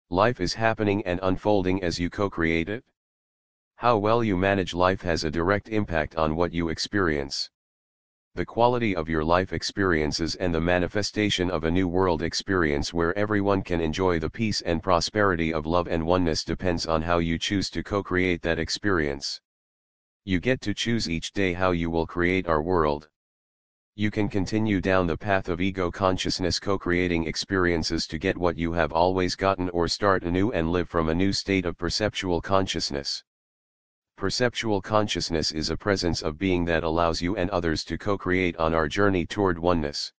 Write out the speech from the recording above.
Life is happening and unfolding as you co-create it. How well you manage life has a direct impact on what you experience. The quality of your life experiences and the manifestation of a new world experience where everyone can enjoy the peace and prosperity of love and oneness depends on how you choose to co-create that experience. You get to choose each day how you will create our world. You can continue down the path of ego consciousness co-creating experiences to get what you have always gotten, or start anew and live from a new state of perceptual consciousness. Perceptual consciousness is a presence of being that allows you and others to co-create on our journey toward oneness.